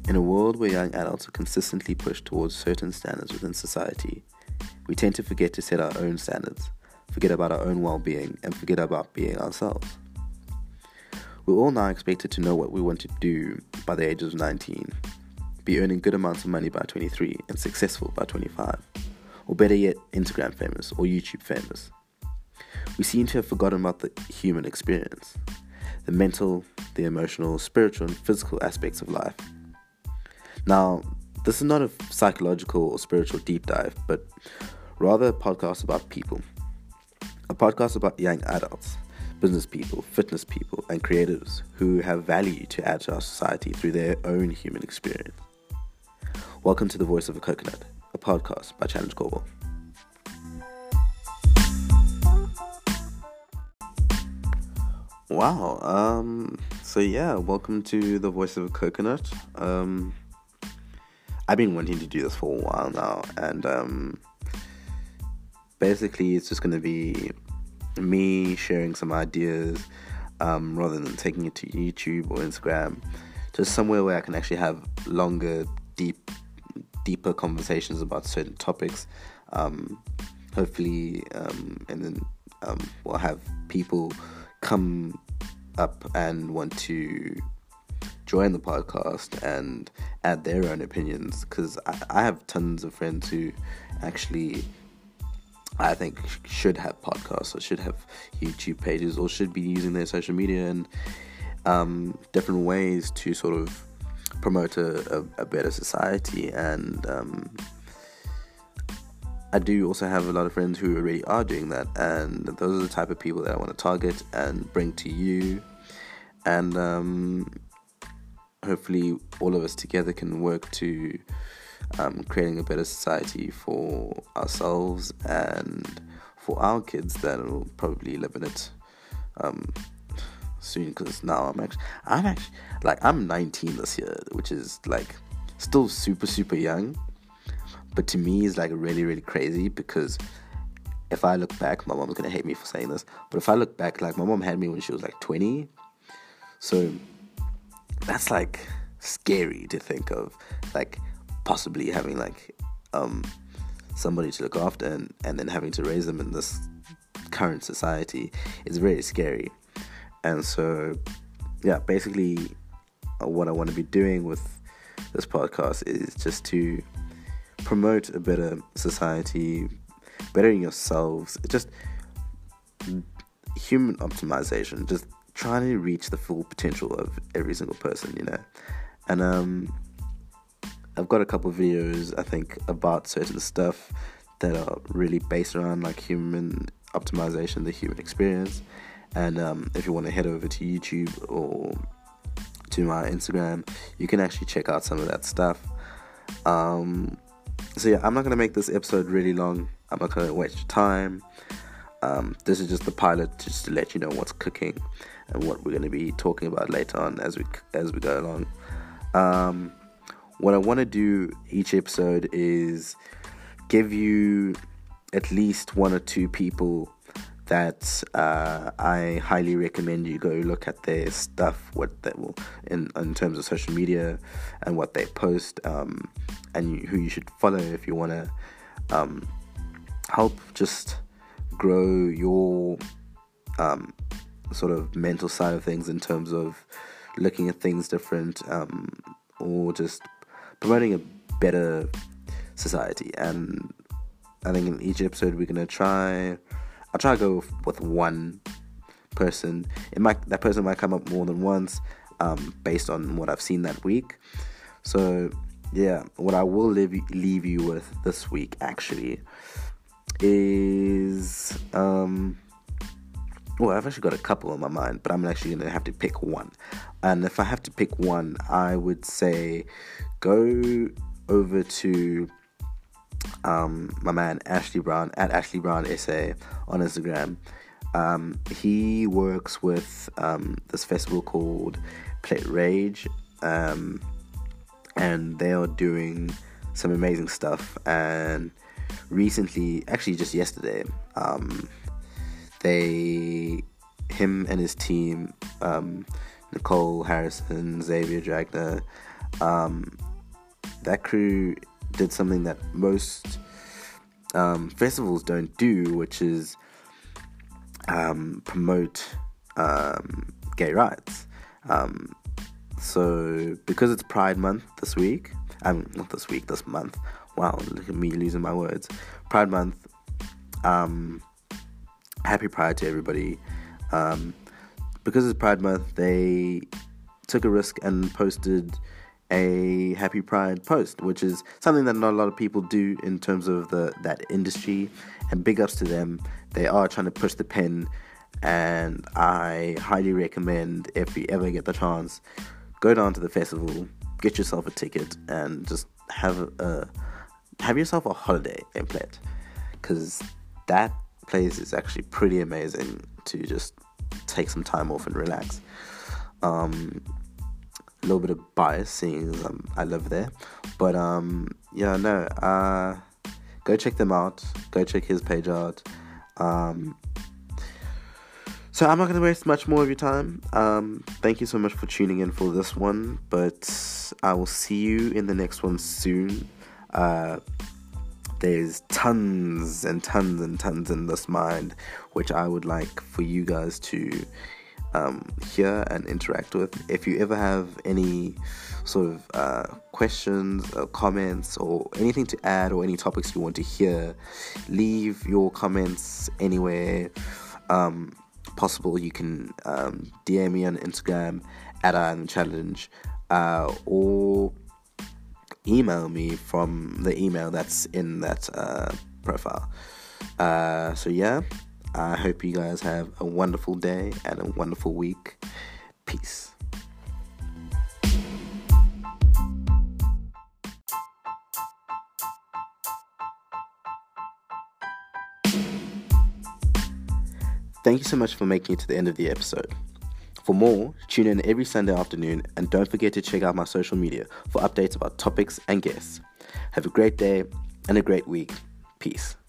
In a world where young adults are consistently pushed towards certain standards within society, we tend to forget to set our own standards, forget about our own well-being, and forget about being ourselves. We're all now expected to know what we want to do by the age of 19, be earning good amounts of money by 23, and successful by 25, or better yet, Instagram famous or YouTube famous. We seem to have forgotten about the human experience, the mental, the emotional, spiritual, and physical aspects of life. Now, this is not a psychological or spiritual deep dive, but rather a podcast about people. A podcast about young adults, business people, fitness people, and creatives who have value to add to our society through their own human experience. Welcome to The Voice of a Coconut, a podcast by Challenge Global. Wow, welcome to The Voice of a Coconut. I've been wanting to do this for a while now, and basically it's just going to be me sharing some ideas rather than taking it to YouTube or Instagram, just somewhere where I can actually have longer, deeper conversations about certain topics, hopefully, and then we'll have people come up and want to join the podcast and add their own opinions, because I have tons of friends who actually I think should have podcasts or should have YouTube pages or should be using their social media and different ways to sort of promote a better society. And I do also have a lot of friends who already are doing that, and those are the type of people that I want to target and bring to you. And hopefully all of us together can work to creating a better society for ourselves and for our kids that will probably live in it soon. Because now I'm 19 this year, which is like still super young, but to me is like really, really crazy, because if I look back, my mom's gonna hate me for saying this, but if I look back, like my mom had me when she was like 20, so that's like scary to think of, like possibly having like somebody to look after and then having to raise them in this current society is very scary. And so basically what I want to be doing with this podcast is just to promote a better society, bettering yourselves, just human optimization, just trying to reach the full potential of every single person, and I've got a couple of videos, I think, about certain stuff that are really based around like human optimization, the human experience. And if you want to head over to YouTube or to my Instagram, you can actually check out some of that stuff. I'm not going to make this episode really long. I'm not going to waste your time. This is just the pilot, just to let you know what's cooking and what we're going to be talking about later on as we go along. What I want to do each episode is give you at least one or two people that I highly recommend you go look at their stuff, what they will in terms of social media and what they post, and who you should follow if you want to help just grow your sort of mental side of things in terms of looking at things different, or just promoting a better society. And I think in each episode we're gonna I'll try to go with one person. That person might come up more than once, based on what I've seen that week. So what I will leave you with this week actually is I've actually got a couple on my mind, but I'm actually going to have to pick one. And if I have to pick one, I would say go over to my man Ashley Brown, at Ashley Brown SA on Instagram. He works with this festival called Play Rage, and they are doing some amazing stuff. And recently, actually just yesterday, him and his team, Nicole Harrison, Xavier Dragner, That crew did something that most festivals don't do, which is promote gay rights. So because it's Pride Month this week, not this week, this month. Wow, look at me losing my words. Pride Month. Happy Pride to everybody. Because it's Pride Month, they took a risk and posted a Happy Pride post, which is something that not a lot of people do in terms of that industry, and big ups to them. They are trying to push the pen, and I highly recommend, if you ever get the chance, go down to the festival, get yourself a ticket, and just have yourself a holiday in Plett, because that place is actually pretty amazing to just take some time off and relax. A little bit of bias, seeing as I live there, but go check them out. Go check his page out. So I'm not going to waste much more of your time. Thank you so much for tuning in for this one, but I will see you in the next one soon. There's tons and tons and tons in this mind, which I would like for you guys to hear and interact with. If you ever have any sort of questions or comments or anything to add or any topics you want to hear, leave your comments anywhere possible. You can DM me on Instagram at @IamTheChallenge, or email me from the email that's in that profile. So yeah, I hope you guys have a wonderful day and a wonderful week. Peace. Thank you so much for making it to the end of the episode. For more, tune in every Sunday afternoon, and don't forget to check out my social media for updates about topics and guests. Have a great day and a great week. Peace.